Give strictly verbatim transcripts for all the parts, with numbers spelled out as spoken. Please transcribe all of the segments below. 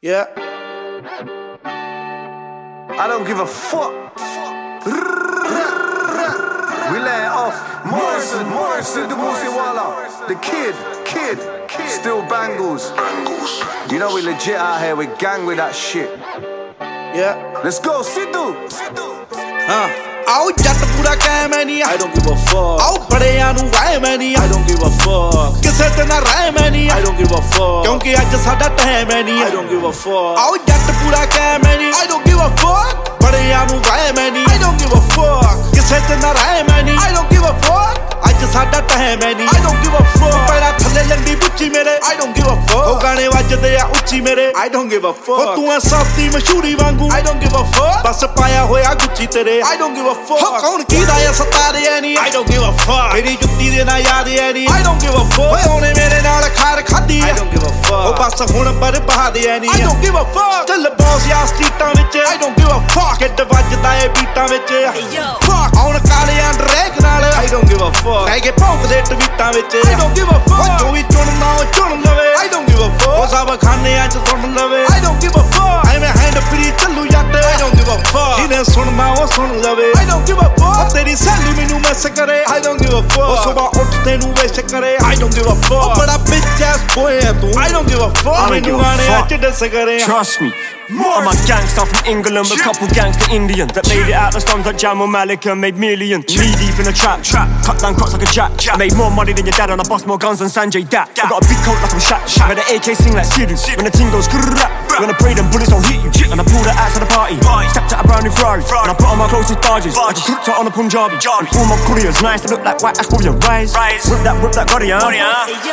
Yeah. I don't give a fuck. We lay it off. Morrison, Morrison, the Musiwala. The kid, kid, kid. Still bangles. Bangles. You know we legit out here. We gang with that shit. Yeah. Let's go, Sidhu. Sidhu. Huh. ਆਓ ਜੱਟ ਪੂਰਾ ਕਾਇਮ ਐ ਨੀ I don't give a fuck. ਆਓ ਬੜਿਆਂ ਨੂੰ Y ਮੈਂ ਨੀ I don't give a fuck. ਕਿਸੇ ਤੇ ਨਾ ਰਹਿ ਮੈਂ ਨੀ I don't give a fuck. ਕਿਉਂਕਿ ਅੱਜ ਸਾਡਾ ਟਾਈਮ ਐ ਨੀ I don't give a fuck. ਆਓ ਜੱਟ ਪੂਰਾ ਕਾਇਮ ਐ ਨੀ I don't give a fuck ਬੜਿਆਂ ਨੂੰ ਵਾਏ ਮੈਂ ਨੀ I don't give a fuck ਕਿਸੇ ਤੇ ਨਾ ਰਹਿ ਮੈਂ ਨੀ I don't give a fuck ਅੱਜ ਸਾਡਾ ਟਾਈਮ ਐ ਨੀ I don't give a fuck ਪੈਰਾਂ ਥੱਲੇ ਲੰਡੀ ਬੁੱਚੀ ਮੇਰੇ I don't give a fuck ਉਹ ਗਾਣੇ ਵੱਜਦੇ ਆ ਉੱਚੀ ਮੇਰੇ I don't give a fuck. ਉਹ ਤੂੰ ਐ ਸਸਤੀ ਮਸ਼ਹੂਰੀ ਵਾਂਗੂ I don't give a fuck. ਬਸ ਪਾਇਆ ਹੋਇਆ ਗੁੱਚੀ ਤੇਰੇ I don't give a fuck. ਹੋ ਕੌਣ ਕੀਦਾ ਐ ਸਤਾਰੇ ਐ ਨੀ I don't give a fuck. ਮੇਰੀ ਜੁੱਤੀ ਦੇ ਨਾ ਯਾਦ ਐ ਨੀ I don't give a fuck. ਓਏ ਉਹਨੇ ਮੇਰੇ ਨਾਲ ਖਾਰ ਖਾਦੀ I don't give a fuck. ਉਹ ਬਸ ਹੁਣ ਬਰਬਾਦ ਐ ਨੀ I don't give a fuck. ਚੱਲ ਬੌਸ ਯਾ ਸਟਰੀਟਾਂ ਵਿੱਚ I don't give a fuck. Kid ਵੱਜਦਾ ਏ ਬੀਟਾਂ ਵਿੱਚ Fuck. ਆਉਣ ਕਾਲਿਆਂ ਡਰੇਕ ਨਾਲ I don't give a fuck. ਲੈ ਕੇ ਭੌਂਕਦੇ ਟਵੀਟਾਂ ਵਿੱਚ I don't give a fuck. ਜੋ ਵੀ ਚੁਣਨਾ ਉਹ ਚੁਣ ਲਵੇ I don't give a ਉਹ fuck. ਸਭ ਖਾਨਿਆਂ ਚ ਸੁਣ ਲਵੇ I don't give a fuck. ਐਵੇਂ ਹੈਂਡ ਫਰੀ ਚੱਲੂ ਜੱਟ I don't give a fuck. ਜਿਹਨੇ ਸੁਣਨਾ ਉਹ ਸੁਣ ਲਵੇ I don't give a ਉਹ fuck. ਤੇਰੀ ਸਹੇਲੀ ਮੈਨੂੰ ਮੈਸ ਕਰੇ I don't give a ਉਹ fuck. ਸੁਬਾਹ ਉੱਠਦੇ ਨੂੰ ਵਿਸ਼ ਕਰੇ I don't give a ਉਹ fuck. ਬੜਾ bitch ass boy ਹੈ ਤੂੰ I don't give a fuck. I don't ਮੈਨੂੰ give a ਗਾਣੇ fuck. ਚ ਡਿਸ ਕਰੇ Trust me. I'm a gangster from England with a couple gangster Indians that made it out the slums like Jamal Malik and made millions. Knee deep in the trap, trap, cut down crops like a jack. I made more money than your dad and I bust more guns than Sanjay Dat. I got a big coat like I'm Shaq. When the A K sing like Sidhu, when the ting goes grrrrap, when I pray them bullets don't hit you. And I pull the ass of the party, stepped out a brand new Ferrari, and I put on my closest barges. I just hooked out on the Punjabi, and all my couriers nice to look like white Ash William. Rise, whip that, whip that Guardian.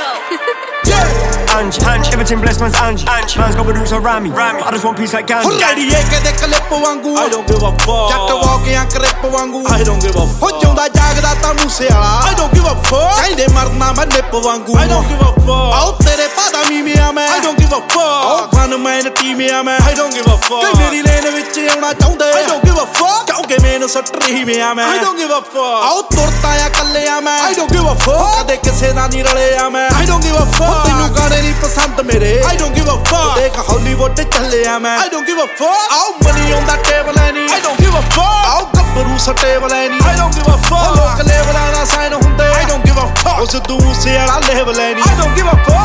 Angie, Angie, everything blessed man's Angie. Angie, man's got the roots around me. I just want peace like Gandhi. ਲੜੀਏ ਕਦੇ clip ਵਾਂਗੂ I don't give a fuck. ਜੱਟ ਵਾਕਿਆਂ ਕਰਿੱਪ ਵਾਂਗੂ I don't give a ਹੋ fuck. ਜਿਉਂਦਾ ਜਾਗਦਾ ਤਾਂ ਮੂਸੇ ਵਾਲਾ I don't give a fuck. ਕਹਿੰਦੇ ਮਰਨਾ ਮੈਂ ਨਿੱਪ ਵਾਂਗੂ I don't give a fuck. ਆਓ ਤੇਰੇ ਪਾਦਾ ਮੀਮਿਆ ਮੈਂ I don't give a ਆਓ fuck. ਫਨ ਮੈਨ ਟੀਮਿਆ ਮੈਂ I don't give a ਕਈ fuck. ਮੇਰੀ ਲੇਨ ਵਿੱਚ ਆਉਣਾ ਚਾਹੁੰਦੇ I don't give a fuck. ਕਿਉਂਕਿ ਮੈਨੂੰ ਸੱਟ ਰਹੀ ਮਿਆ ਮੈਂ I don't give a fuck. ਆਓ ਤੁਰਤਾ ਆ ਕੱਲਿਆ ਮੈਂ I don't give a fuck. ਕਦੇ ਕਿਸੇ ਨਾਲ ਨਹੀਂ ਰਲਿਆ ਮੈਂ I don't give a ਉਹ ਤੈਨੂੰ fuck. ਗਾਣੇ ਨਹੀਂ ਪਸੰਦ ਮੇਰੇ I don't give a fuck. ਦੇਖ ਹਾਲੀਵੁੱਡ ਚੱਲਿਆ ਮੈਂ I don't give a fuck. ਆਓ ਮਨੀ ਆਉਂਦਾ ਟੇਬਲ ਐ ਨਹੀਂ I don't give a fuck. ਆਓ ਗੱਭਰੂ ਸਟੇਬਲ ਐ ਨਹੀਂ I don't give a ਉਹ ਲੋਕ fuck. ਲੇਬਲਾਂ ਦਾ ਸਾਈਨ ਹੁੰਦੇ I don't give a fuck. ਉਸ ਦੂਸੇ ਵਾਲਾ ਲੇਬਲ ਐ ਨਹੀਂ I don't give a fuck.